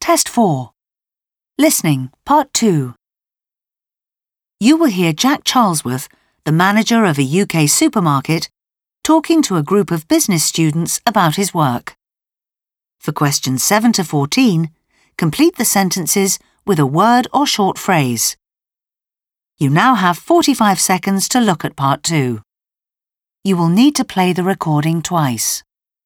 Test 4. Listening, Part 2. You will hear Jack Charlesworth, the manager of a UK supermarket, talking to a group of business students about his work. For questions 7 to 14, complete the sentences with a word or short phrase. You now have 45 seconds to look at Part 2. You will need to play the recording twice.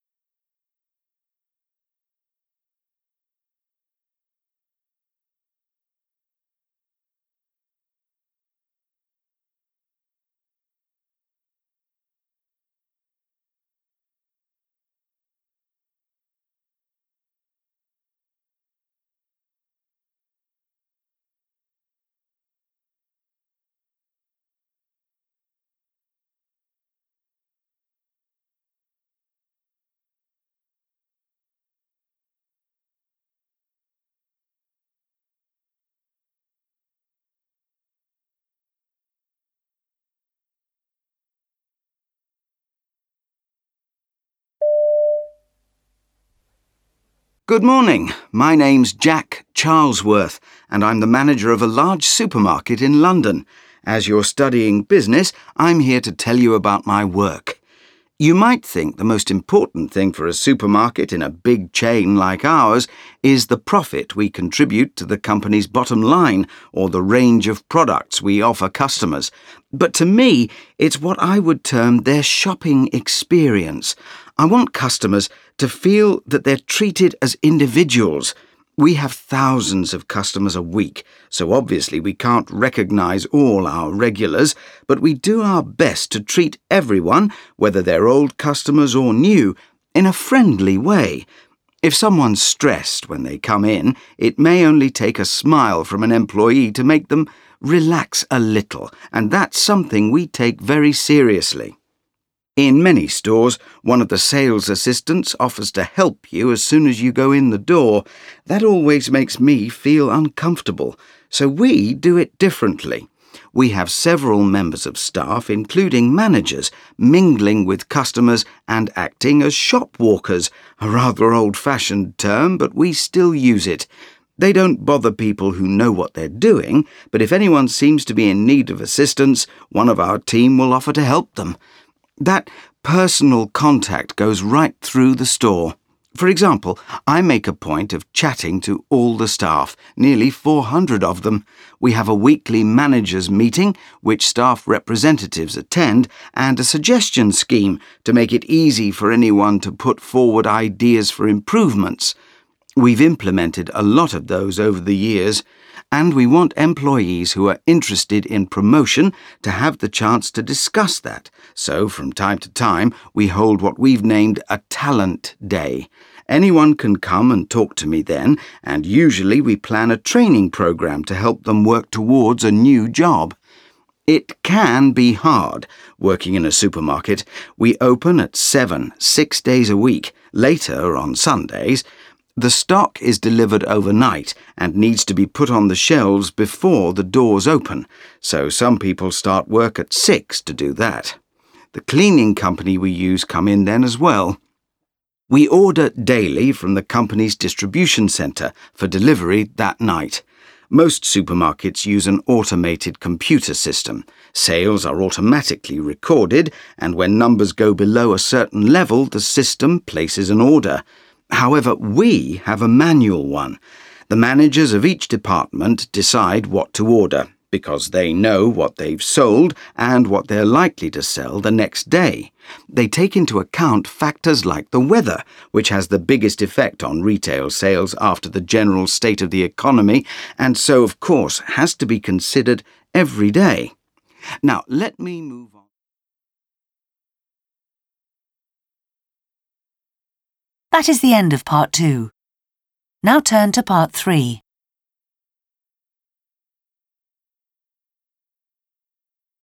Good morning. My name's Jack Charlesworth, and I'm the manager of a large supermarket in London. As you're studying business, I'm here to tell you about my work. You might think the most important thing for a supermarket in a big chain like ours is the profit we contribute to the company's bottom line or the range of products we offer customers. But to me, it's what I would term their shopping experience. I want customers to feel that they're treated as individuals. We have thousands of customers a week, so obviously we can't recognise all our regulars, but we do our best to treat everyone, whether they're old customers or new, in a friendly way. If someone's stressed when they come in, it may only take a smile from an employee to make them relax a little, and that's something we take very seriously. In many stores, one of the sales assistants offers to help you as soon as you go in the door. That always makes me feel uncomfortable, so we do it differently. We have several members of staff, including managers, mingling with customers and acting as shop walkers, a rather old-fashioned term, but we still use it. They don't bother people who know what they're doing, but if anyone seems to be in need of assistance, one of our team will offer to help them. That personal contact goes right through the store. For example, I make a point of chatting to all the staff, nearly 400 of them. We have a weekly managers' meeting, which staff representatives attend, and a suggestion scheme to make it easy for anyone to put forward ideas for improvements. We've implemented a lot of those over the years, and we want employees who are interested in promotion to have the chance to discuss that. So, from time to time, we hold what we've named a talent day. Anyone can come and talk to me then, and usually we plan a training program to help them work towards a new job. It can be hard working in a supermarket. We open at 7, 6 days a week, later on Sundays. The stock is delivered overnight and needs to be put on the shelves before the doors open, so some people start work at 6 to do that. The cleaning company we use come in then as well. We order daily from the company's distribution centre for delivery that night. Most supermarkets use an automated computer system. Sales are automatically recorded, and when numbers go below a certain level, the system places an order. However, we have a manual one. The managers of each department decide what to order, because they know what they've sold and what they're likely to sell the next day. They take into account factors like the weather, which has the biggest effect on retail sales after the general state of the economy, and so, of course, has to be considered every day. Now, let me move on. That is the end of Part 2. Now turn to Part 3.